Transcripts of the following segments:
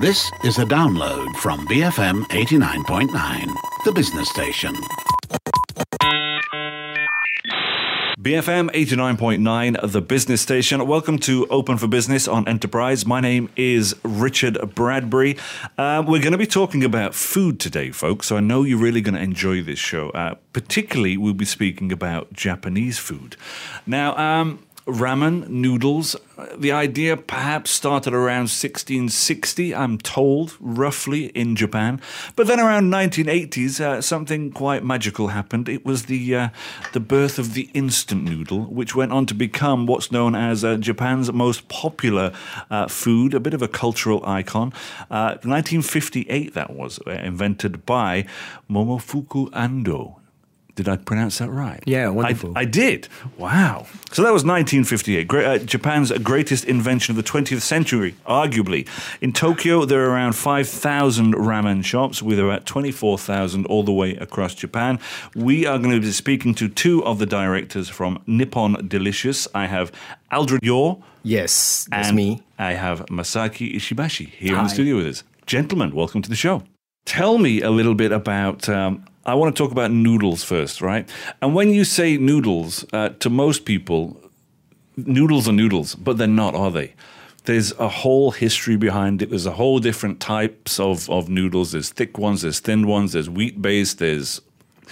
This is a download from BFM 89.9, the business station. BFM 89.9, the business station. Welcome to Open for Business on Enterprise. My name is Richard Bradbury. We're going to be talking about food today, folks, so I know you're really going to enjoy this show. Particularly, we'll be speaking about Japanese food. Now, ramen, noodles, the idea perhaps started around 1660, I'm told, roughly, in Japan. But then around 1980s, something quite magical happened. It was the birth of the instant noodle, which went on to become what's known as Japan's most popular food, a bit of a cultural icon. 1958, that was, invented by Momofuku Ando. Did I pronounce that right? Yeah, wonderful. I did. Wow. So that was 1958. Japan's greatest invention of the 20th century, arguably. In Tokyo, there are around 5,000 ramen shops with about 24,000 all the way across Japan. We are going to be speaking to two of the directors from Nippon Delicious. I have Aldred Yor. Yes, that's and me. I have Masaki Ishibashi here in Hi. the studio with us. Gentlemen, welcome to the show. Tell me a little bit about... I want to talk about noodles first, right? And when you say noodles, to most people, noodles are noodles, but they're not, are they? There's a whole history behind it. There's a whole different types of noodles. There's thick ones, there's thin ones, there's wheat-based, there's...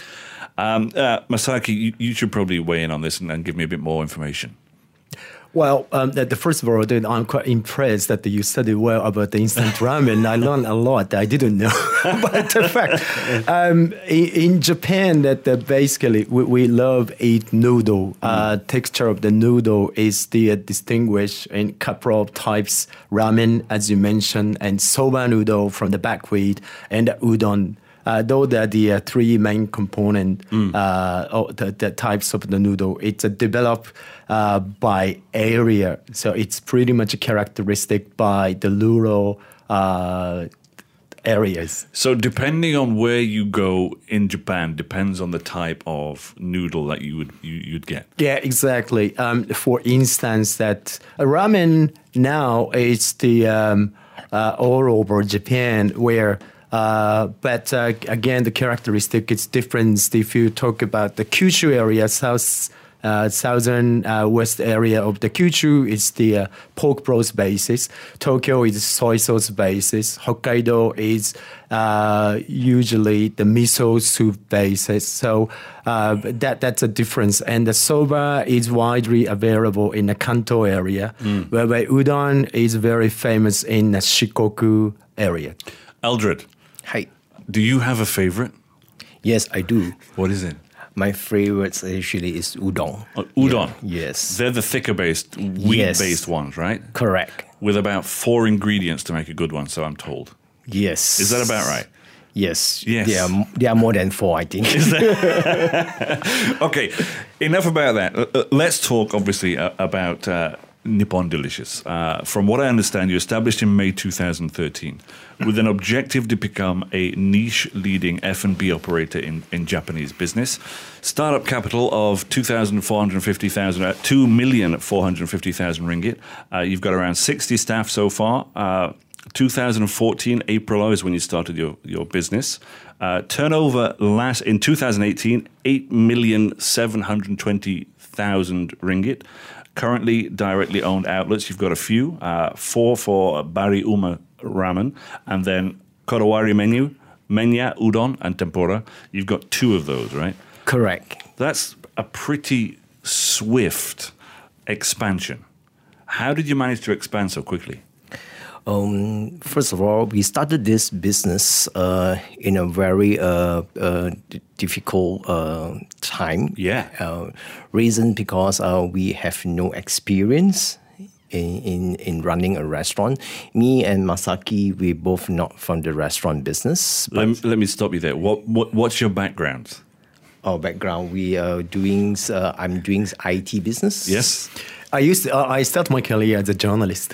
Masaki, you should probably weigh in on this and give me a bit more information. Well, the first of all, I'm quite impressed that you studied well about the instant ramen. I learned a lot that I didn't know. But in fact, in Japan, that basically we love eat noodle. Texture of the noodle is the distinguished in couple of types: ramen, as you mentioned, and soba noodle from the buckwheat, and udon. Those are the three main components of the types of the noodle. It's developed by area, so it's pretty much characteristic by the rural areas. So depending on where you go in Japan, depends on the type of noodle that you'd get. Yeah, exactly. For instance, that ramen now is the all over Japan where. But again, the characteristic is different. If you talk about the Kyushu area, southern west area of the Kyushu, is the pork broth basis. Tokyo is soy sauce basis. Hokkaido is usually the miso soup basis. So that's a difference. And the soba is widely available in the Kanto area, whereby udon is very famous in the Shikoku area. Aldred. Hi. Do you have a favorite? Yes, I do. What is it? My favorite actually is udon. Udon? Yeah. Yes. They're the thicker-based, wheat-based ones, right? Correct. With about 4 ingredients to make a good one, so I'm told. Yes. Is that about right? Yes. Yes. There are more than 4, I think. Okay, enough about that. Let's talk, obviously, about Nippon Delicious. From what I understand, you established in May 2013 with an objective to become a niche leading F&B operator in Japanese business. Startup capital of 2,450,000 ringgit. You've got around 60 staff so far. 2014, April is when you started your business. Turnover in 2018, 8,720,000 ringgit. Currently, directly owned outlets, you've got a few, 4 for Bari Uma Ramen, and then Korowari Menya, Udon, and Tempura. You've got 2 of those, right? Correct. That's a pretty swift expansion. How did you manage to expand so quickly? First of all, we started this business in a very difficult time. Yeah. Reason because we have no experience in running a restaurant. Me and Masaki, we both not from the restaurant business. Let me stop you there. What's your background? Our background, we are doing. I'm doing IT business. Yes. I started my career as a journalist.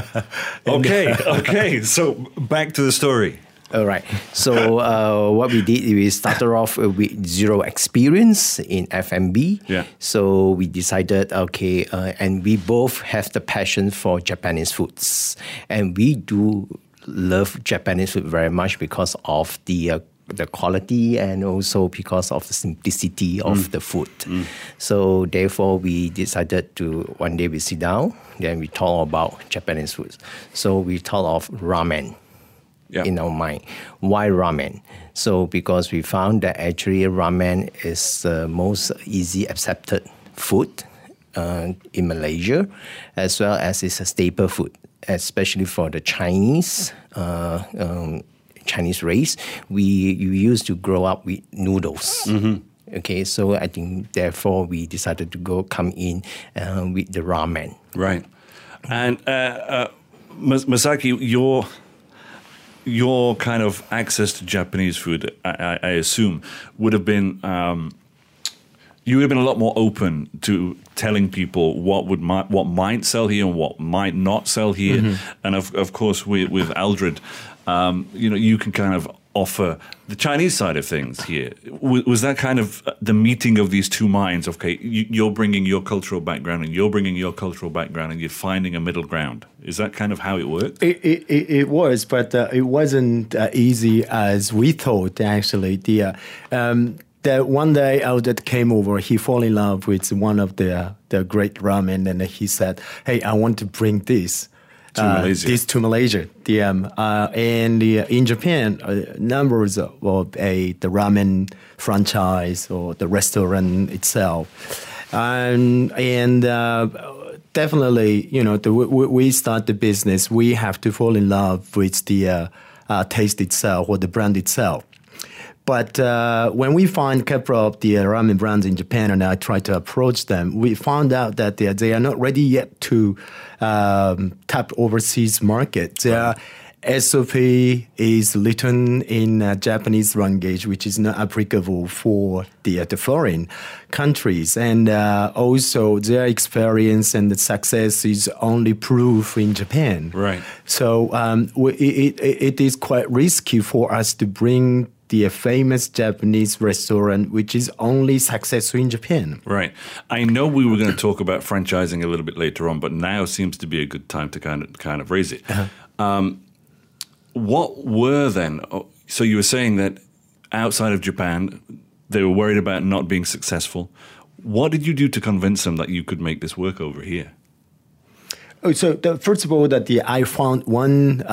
Okay. So back to the story. All right. So what we did, we started off with zero experience in F&B. Yeah. So we decided, and we both have the passion for Japanese foods, and we do love Japanese food very much because of the quality and also because of the simplicity of the food. So therefore, we decided to, one day we sit down, then we talk about Japanese food. So we thought of ramen in our mind. Why ramen? So because we found that actually ramen is the most easy accepted food in Malaysia, as well as it's a staple food, especially for the Chinese race. You used to grow up with noodles. Okay, so I think therefore we decided to come in with the ramen. Right. And Masaki, your kind of access to Japanese food, I assume, would have been you would have been a lot more open to telling people what might sell here and what might not sell here. And of course, with Aldred, you can kind of offer the Chinese side of things here. Was that kind of the meeting of these two minds? Okay, you're bringing your cultural background and you're bringing your cultural background, and you're finding a middle ground. Is that kind of how it worked? It was, but it wasn't easy as we thought. Actually, the one day Aldred came over, he fell in love with one of the great ramen, and he said, "Hey, I want to bring this." To Malaysia. And in Japan, numbers of the ramen franchise or the restaurant itself, and definitely, we start the business, we have to fall in love with the taste itself or the brand itself. But when we find a couple of the ramen brands in Japan and I try to approach them, we found out that they are not ready yet to tap overseas market. Their SOP is written in Japanese language, which is not applicable for the foreign countries. And also their experience and the success is only proof in Japan. Right. So it is quite risky for us to bring the famous Japanese restaurant, which is only successful in Japan. Right. I know we were going to talk about franchising a little bit later on, but now seems to be a good time to kind of raise it. What were then? So you were saying that outside of Japan, they were worried about not being successful. What did you do to convince them that you could make this work over here? Oh, so first of all, I found one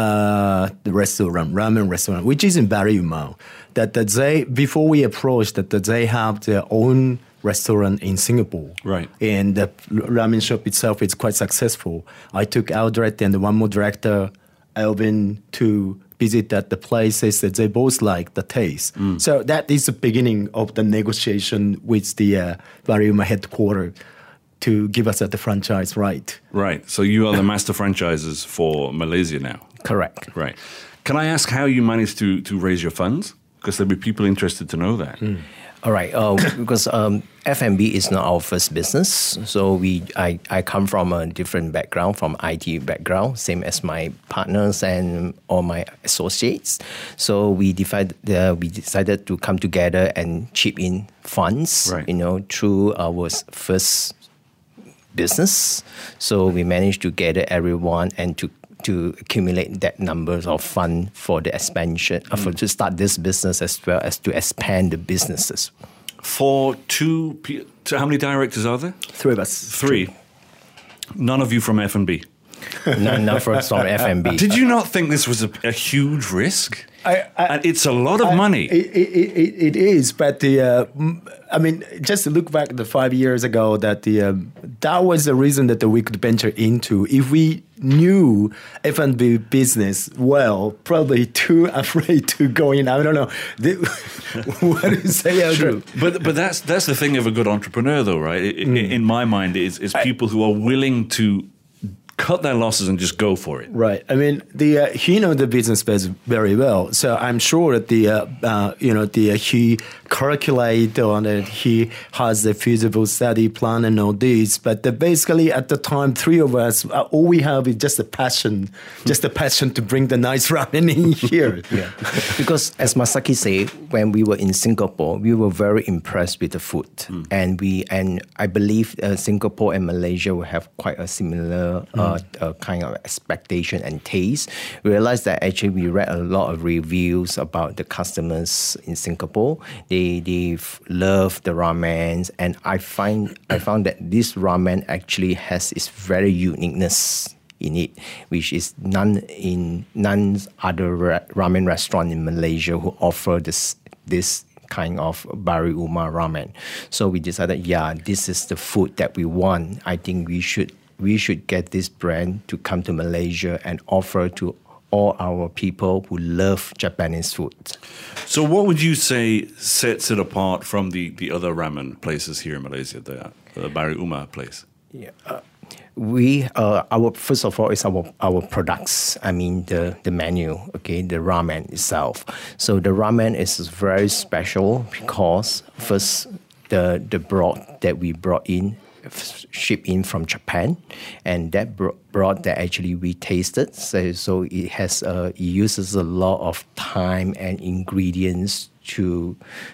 ramen restaurant, which is in Bariumau, that they, before we approached, that they have their own restaurant in Singapore. Right. And the ramen shop itself is quite successful. I took Aldred and one more director, Alvin, to visit at the places that they both like the taste. So that is the beginning of the negotiation with the Bariumau headquarters to give us the franchise right. Right. So you are the master franchisers for Malaysia now. Correct. Right. Can I ask how you managed to raise your funds? Because there'll be people interested to know that. All right. Because F&B is not our first business. So I come from a different background, from IT background, same as my partners and all my associates. So we decided to come together and chip in funds, through our first business. So we managed to gather everyone and to accumulate that numbers of fund for the expansion, to start this business as well as to expand the businesses. For how many directors are there? 3 of us. 3. None of you from F&B. Not from F&B. Did you not think this was a huge risk? And it's a lot of money. It is, but just to look back 5 years ago, that was the reason that we could venture into. If we knew F&B business well, probably too afraid to go in. I don't know. What do you say, Andrew? But that's the thing of a good entrepreneur, though, right? In my mind, is people who are willing to cut their losses and just go for it. Right. I mean, he knows the business space very well. So I'm sure that he calculated on it. He has the feasible study plan and all this. But basically, at the time, 3 of us, all we have is just a passion to bring the nice ramen in here. Yeah. Because as Masaki said, when we were in Singapore, we were very impressed with the food, and I believe Singapore and Malaysia will have quite a similar kind of expectation and taste. We realized that actually we read a lot of reviews about the customers in Singapore. They love the ramens, and I found that this ramen actually has its very uniqueness in it, which is none other ramen restaurant in Malaysia who offer this kind of Bari Uma ramen. So we decided, this is the food that we want. I think we should get this brand to come to Malaysia and offer to all our people who love Japanese food. So what would you say sets it apart from the other ramen places here in Malaysia, the Bari Uma place? Yeah. Our first of all is our products. I mean the menu, okay, the ramen itself. So the ramen is very special because first the broth that we brought in, shipped in from Japan, and that broth that actually we tasted. So it uses a lot of time and ingredients to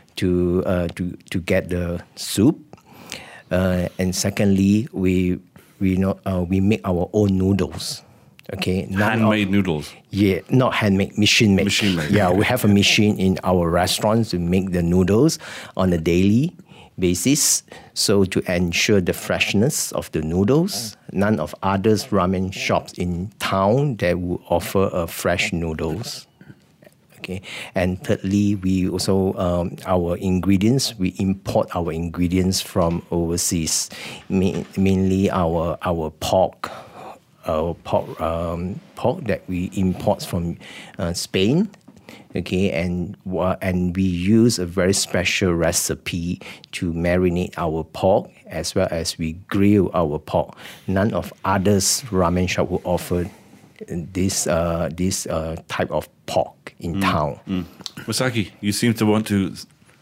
get the soup. And secondly, we make our own noodles. Okay, handmade noodles. Yeah, not handmade, machine made. Machine made. Yeah, we have a machine in our restaurants to make the noodles on a daily basis. So to ensure the freshness of the noodles, none of others ramen shops in town that will offer fresh noodles. Okay, and thirdly, we also our ingredients. We import our ingredients from overseas, mainly our pork. Pork that we import from Spain, okay, and we use a very special recipe to marinate our pork as well as we grill our pork. None of others ramen shop will offer this type of pork in town. Masaki, you seem to want to.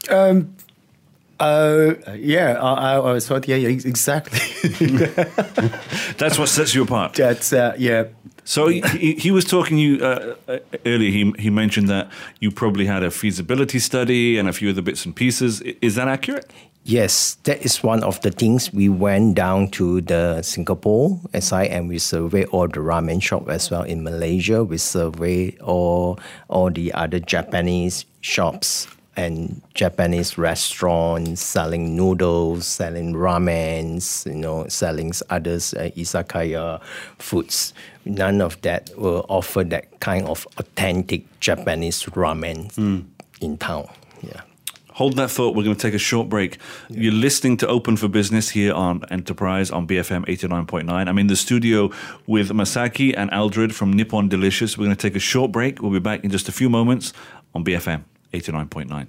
I thought, exactly. That's what sets you apart. That's yeah. So he was talking to you earlier. He mentioned that you probably had a feasibility study and a few other bits and pieces. Is that accurate? Yes, that is one of the things. We went down to the Singapore SI and we surveyed all the ramen shop as well in Malaysia. We surveyed all the other Japanese shops and Japanese restaurants selling noodles, selling ramens, selling others izakaya foods. None of that will offer that kind of authentic Japanese ramen in town. Yeah. Hold that thought. We're going to take a short break. Yeah. You're listening to Open for Business here on Enterprise on BFM 89.9. I'm in the studio with Masaki and Aldred from Nippon Delicious. We're going to take a short break. We'll be back in just a few moments on BFM 89.9.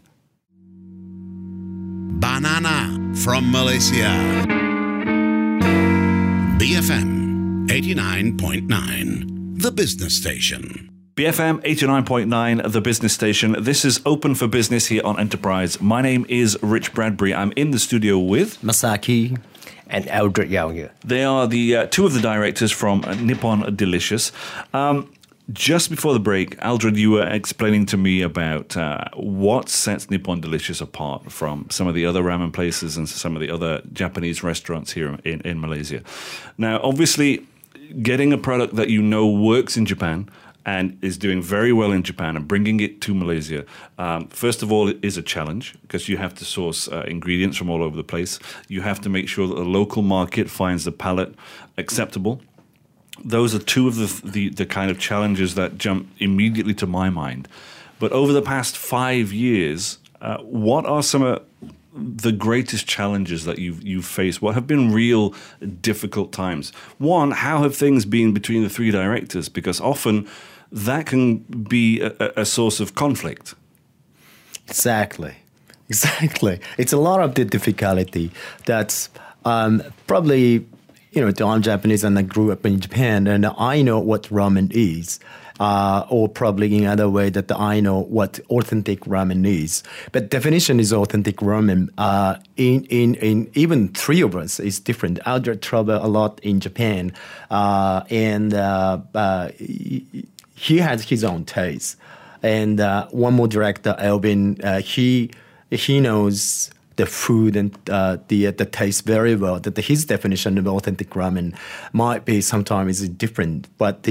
Banana from Malaysia. BFM 89.9, the business station. BFM 89.9, the business station. This is Open for Business here on Enterprise. My name is Rich Bradbury. I'm in the studio with Masaki and Aldred Yao here. They are the two of the directors from Nippon Delicious. Just before the break, Aldred, you were explaining to me about what sets Nippon Delicious apart from some of the other ramen places and some of the other Japanese restaurants here in Malaysia. Now, obviously, getting a product that works in Japan and is doing very well in Japan and bringing it to Malaysia, first of all, it is a challenge because you have to source ingredients from all over the place. You have to make sure that the local market finds the palate acceptable. Those are two of the kind of challenges that jump immediately to my mind. But over the past 5 years, what are some of the greatest challenges that you've faced? What have been real difficult times? One, how have things been between the three directors? Because often that can be a source of conflict. Exactly. It's a lot of the difficulty that's probably, I'm Japanese and I grew up in Japan and I know what ramen is. Or probably in other way that I know what authentic ramen is. But definition is authentic ramen. In even three of us is different. Aldred travel a lot in Japan, and he has his own taste. And one more director, Alvin, he knows the food and the taste very well. That his definition of authentic ramen might be sometimes different, but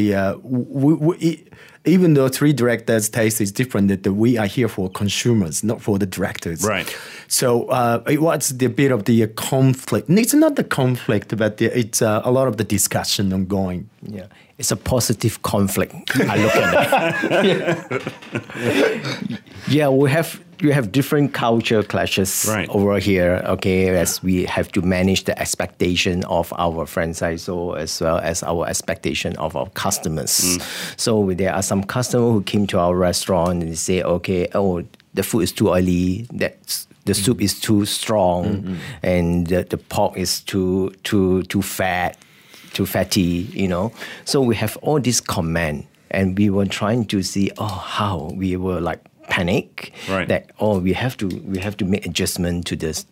even though three directors' taste is different, that we are here for consumers, not for the directors. Right. So it was the bit of the conflict. It's not the conflict, but it's a lot of the discussion ongoing. Yeah, it's a positive conflict. I look at it. Yeah, we have different culture clashes over here. Okay, as we have to manage the expectation of our franchisor as well as our expectation of our customers. So there are some customers who came to our restaurant and they say, okay, the food is too oily. The soup is too strong, and the pork is too fat. Too fatty, So we have all this comment, and we were trying to see, how we were like panic that we have to make adjustment to the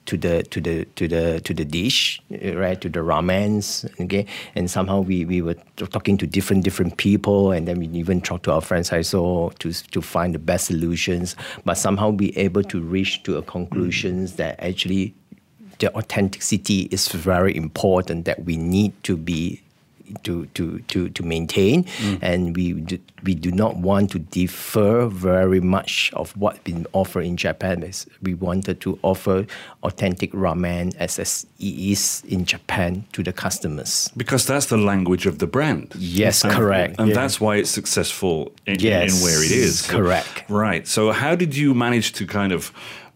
dish, right, to the ramens, okay, and somehow we were talking to different people, and then we even talked to our franchisor to find the best solutions, but somehow be able to reach to a conclusions that actually the authenticity is very important, that we need to be to maintain, and we do not want to differ very much of what's been offered in Japan. We wanted to offer authentic ramen as it is in Japan to the customers. Because that's the language of the brand. Yes, correct. And that's why it's successful in where it is. Correct. Right. So how did you manage to kind of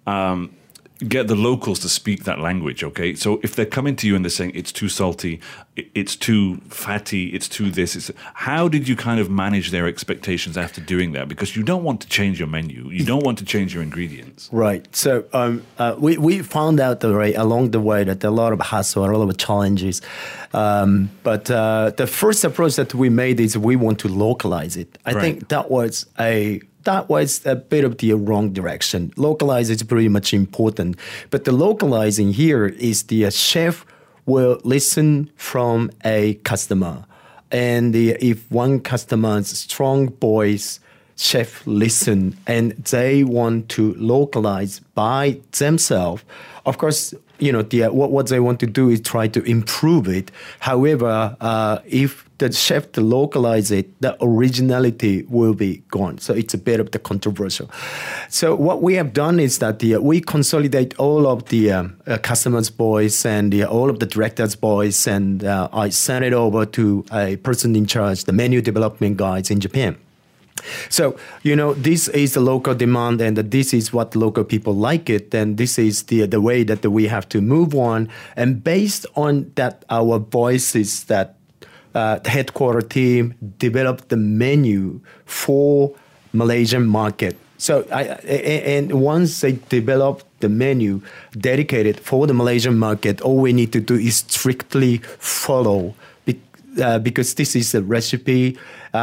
get the locals to speak that language, okay? So if they're coming to you and they're saying it's too salty, it's too fatty, it's too this, how did you kind of manage their expectations after doing that? Because you don't want to change your menu. You don't want to change your ingredients. Right. So we found out along the way that there are a lot of hassle, a lot of challenges. But the first approach that we made is we want to localize it. I think that was a bit of the wrong direction. Localize is pretty much important. But the localizing here is the chef will listen from a customer. And if one customer's strong voice, chef listen, and they want to localize by themselves, of course, what they want to do is try to improve it. However, if the chef to localize it, the originality will be gone. So it's a bit of the controversial. So what we have done is that we consolidate all of the customers' voice and all of the directors' voice, and I send it over to a person in charge, the menu development guys in Japan. So, this is the local demand, and this is what local people like it, and this is the way that we have to move on. And based on that, our voices, that the headquarter team developed the menu for Malaysian market. So, and once they develop the menu dedicated for the Malaysian market, all we need to do is strictly follow, because this is a recipe.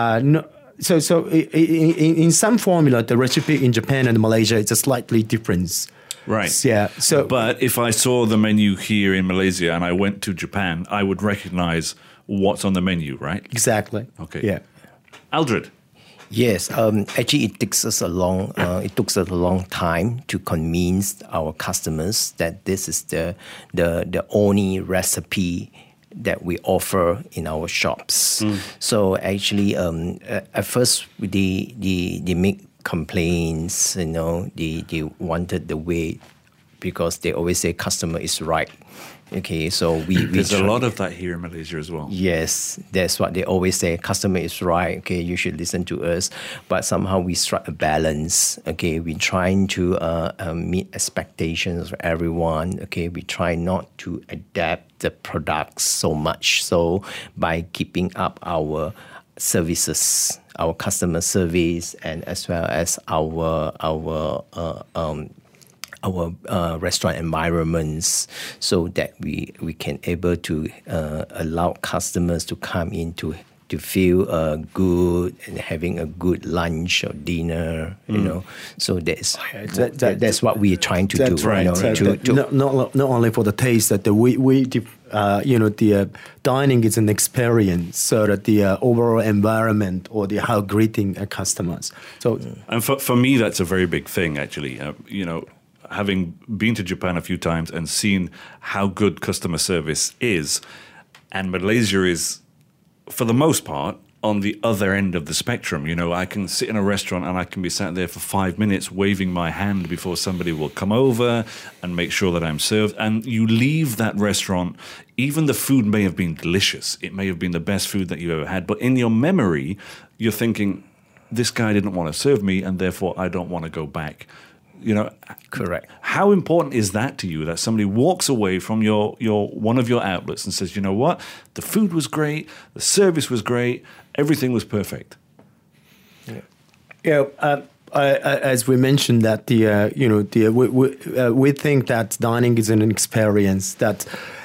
So in some formula, the recipe in Japan and Malaysia is a slightly different. Right. Yeah. So, but if I saw the menu here in Malaysia and I went to Japan, I would recognize what's on the menu, right? Exactly. Okay. Yeah. Aldred. Yes. Actually, it took us a long time to convince our customers that this is the only recipe that we offer in our shops. So actually, at first they make complaints. They wanted the way, because they always say customer is right. Okay, so there's a lot of that here in Malaysia as well. Yes, that's what they always say. Customer is right. Okay, you should listen to us. But somehow we strike a balance. Okay, we're trying to meet expectations of everyone. Okay, we try not to adapt the products so much. So by keeping up our services, our customer service, and as well as our restaurant environments, so that we can able to allow customers to come in to feel good and having a good lunch or dinner, So that's what we're trying to do. Right. Not only for the taste, that the dining is an experience, so that the overall environment or how greeting customers. So, and for me, that's a very big thing, actually. having been to Japan a few times and seen how good customer service is, and Malaysia is, for the most part, on the other end of the spectrum. You know, I can sit in a restaurant and I can be sat there for 5 minutes waving my hand before somebody will come over and make sure that I'm served. And you leave that restaurant, even the food may have been delicious. It may have been the best food that you've ever had. But in your memory, you're thinking, this guy didn't want to serve me and therefore I don't want to go back. You know, Correct. How important is that to you, that somebody walks away from your one of your outlets and says, you know what, the food was great, the service was great, everything was perfect? As we mentioned that we think that dining is an experience that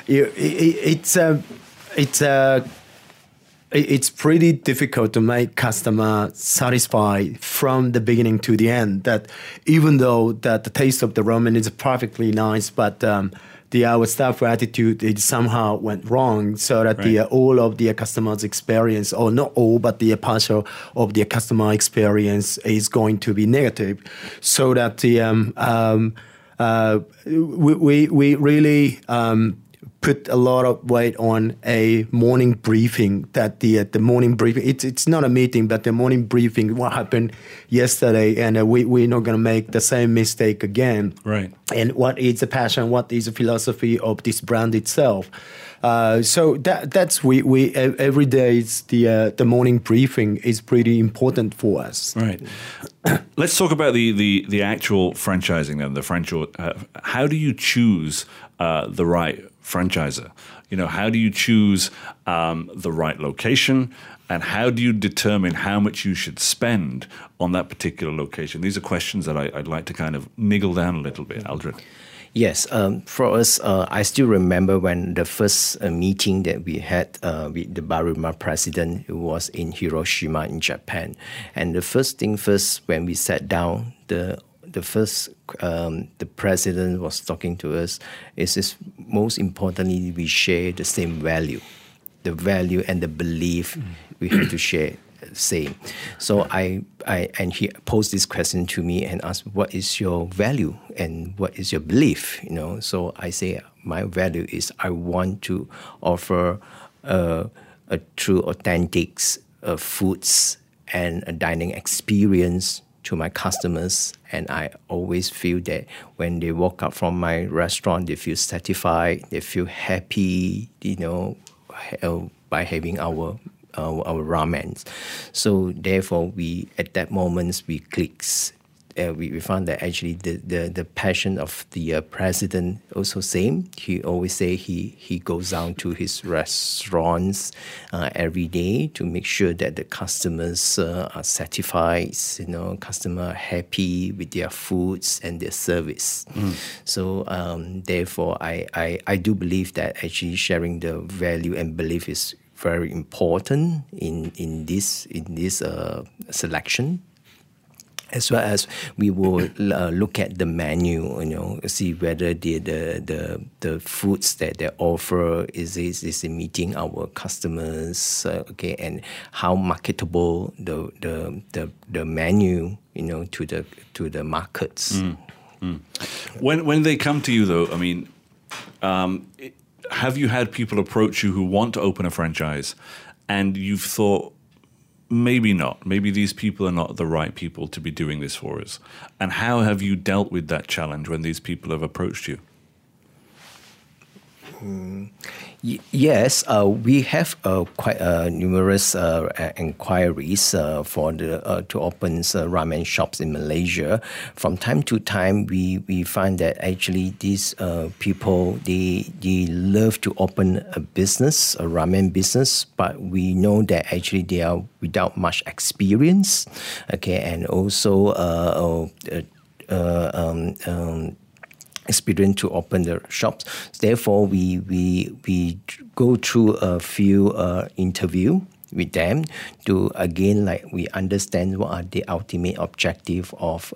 it's pretty difficult to make customer satisfied from the beginning to the end. That even though that the taste of the ramen is perfectly nice, but our staff attitude it somehow went wrong, so that all of the customers' experience, or not all, but the partial of the customer experience is going to be negative. So that we really put a lot of weight on a morning briefing. That the morning briefing, it's not a meeting, but the morning briefing, what happened yesterday, and we're not going to make the same mistake again. Right. And what is the passion, what is the philosophy of this brand itself. So that's we every day it's the morning briefing is pretty important for us. Right. Let's talk about the actual franchising then. The franchise. How do you choose the right franchisor? You know, how do you choose the right location, and how do you determine how much you should spend on that particular location? These are questions that I'd like to kind of niggle down a little bit, Aldred. Yes, for us, I still remember when the first meeting that we had with the Baruma president, who was in Hiroshima in Japan. And the first thing first, when we sat down, the president was talking to us, is most importantly, we share the same value. The value and the belief we have to share same. So and he posed this question to me and asked, what is your value and what is your belief? You know, so I say my value is I want to offer a true authentic foods and a dining experience to my customers, and I always feel that when they walk out from my restaurant, they feel satisfied, they feel happy, you know, by having our ramens. So therefore, we at that moment we clicks. We found that actually the passion of the president also same. He always say he goes down to his restaurants every day to make sure that the customers are satisfied. You know, customer are happy with their foods and their service. So therefore, I do believe that actually sharing the value and belief is very important in this selection. As well as we will look at the menu, you know, see whether the foods that they offer is meeting our customers, okay, and how marketable the menu, you know, to the markets. When they come to you, though, I mean, have you had people approach you who want to open a franchise, and you've thought, maybe not. Maybe these people are not the right people to be doing this for us. And how have you dealt with that challenge when these people have approached you? Yes, we have quite numerous inquiries for to open ramen shops in Malaysia. From time to time, we find that actually these people they love to open a business, a ramen business, but we know that actually they are without much experience. Okay, and also experience to open the shops. Therefore, we go through a few interview with them to again we understand what are the ultimate objective of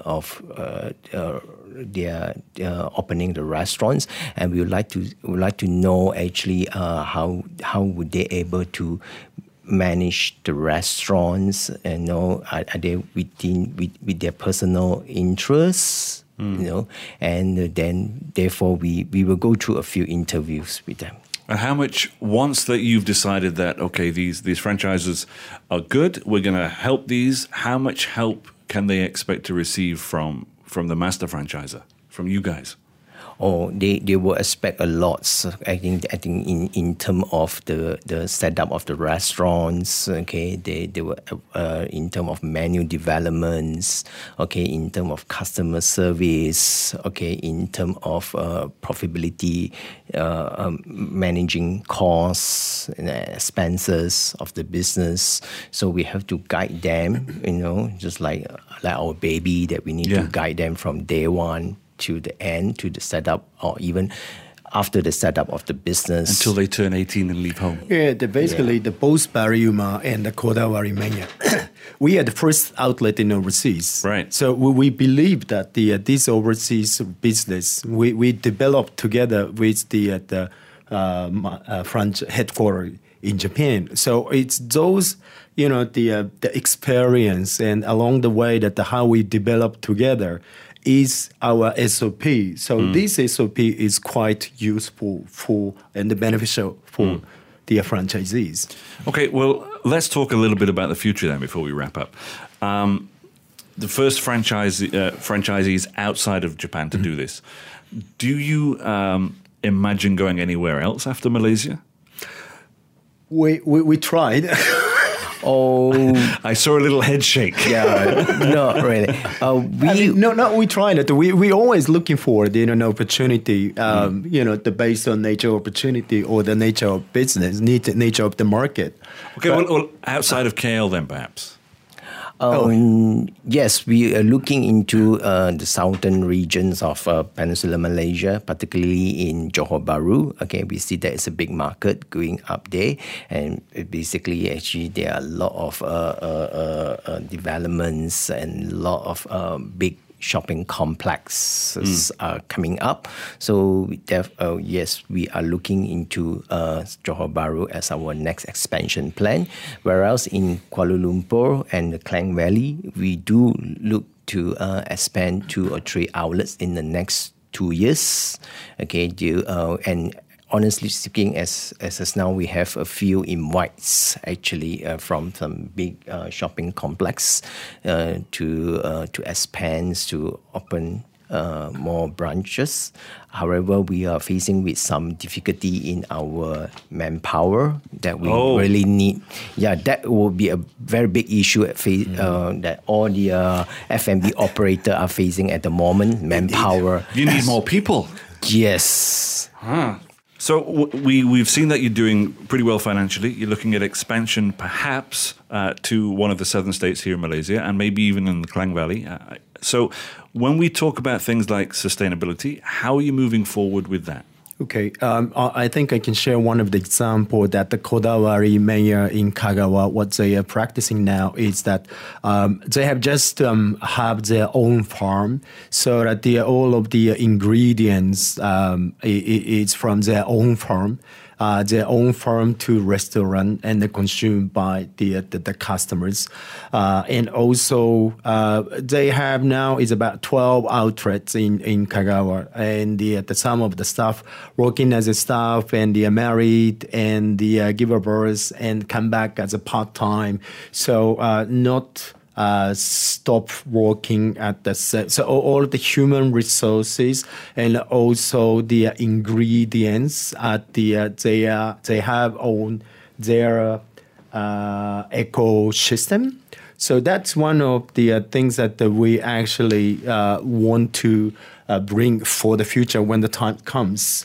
their opening the restaurants, and we would like to know actually how would they able to manage the restaurants, and know are they with their personal interests and then therefore we will go through a few interviews with them. And how much, once that you've decided that, okay, these franchises are good, we're going to help these, how much help can they expect to receive from the master franchisor, from you guys? Or they will expect a lot. So I think in terms of the setup of the restaurants, okay, they were in terms of menu developments, okay, in terms of customer service, okay, in terms of profitability, managing costs and expenses of the business. So we have to guide them, just like our baby, that we need to guide them from day one to the end, to the setup, or even after the setup of the business. Until they turn 18 and leave home. Yeah, the both Barry Uma and the Kodawari Mania, we are the first outlet in overseas. Right. So we believe that this overseas business, we developed together with the French headquarters in Japan. So it's those, the experience, and along the way that how we develop together is our SOP. So this SOP is quite useful and beneficial for the franchisees. Okay, well, let's talk a little bit about the future then before we wrap up. The first franchisees outside of Japan to do this. Do you imagine going anywhere else after Malaysia? We tried. Oh, I saw a little head shake. Yeah, not really. We tried it. We always looking for an opportunity. Based on nature opportunity or the nature of business, nature of the market. Okay, well, outside of KL then perhaps. Yes, we are looking into the southern regions of Peninsular Malaysia, particularly in Johor Bahru. Okay, we see that it's a big market going up there, and basically, actually, there are a lot of developments and a lot of big shopping complexes are coming up. So yes, we are looking into Johor Bahru as our next expansion plan. Whereas in Kuala Lumpur and the Klang Valley, we do look to expand 2 or 3 outlets in the next 2 years. Okay, and honestly speaking, as now, we have a few invites actually from some big shopping complex to expand, to open more branches. However, we are facing with some difficulty in our manpower that we really need. Yeah, that will be a very big issue that all the F&B operator are facing at the moment. Manpower. You need more people. Yes. So we've seen that you're doing pretty well financially. You're looking at expansion perhaps to one of the southern states here in Malaysia and maybe even in the Klang Valley. So when we talk about things like sustainability, how are you moving forward with that? Okay, I think I can share one of the example that the Kodawari mayor in Kagawa, what they are practicing now is that they have just have their own farm, so that all of the ingredients is from their own farm to restaurant and consumed by the customers. And also they have now is about 12 outlets in Kagawa, and the some of the staff working as a staff, and they are married, and they give a birth and come back as a part-time. So not stop working at the set. So all the human resources and also the ingredients at they have on their ecosystem. So that's one of the things that we actually want to bring for the future when the time comes.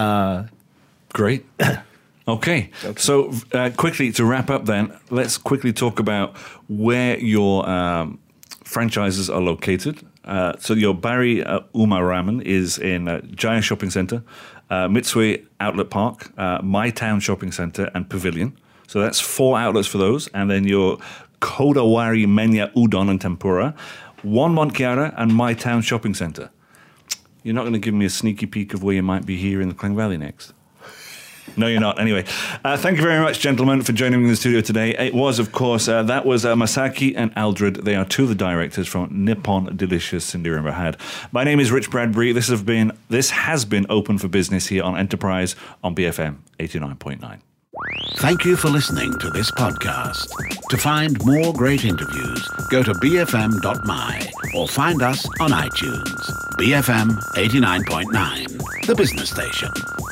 Great. Okay. So quickly, to wrap up then, let's quickly talk about where your franchises are located. So your Barry Uma Ramen is in Jaya Shopping Centre, Mitsui Outlet Park, My Town Shopping Centre, and Pavilion. So that's 4 outlets for those. And then your Kodawari Menya Udon and Tempura, One Mont Kiara, and My Town Shopping Centre. You're not going to give me a sneaky peek of where you might be here in the Klang Valley next? No, you're not. Anyway, thank you very much, gentlemen, for joining me in the studio today. It was, of course, that was Masaki and Aldred. They are two of the directors from Nippon Delicious Sindiri Mahad. My name is Rich Bradbury. This has been Open for Business here on Enterprise on BFM 89.9. Thank you for listening to this podcast. To find more great interviews, go to bfm.my or find us on iTunes. BFM 89.9, the business station.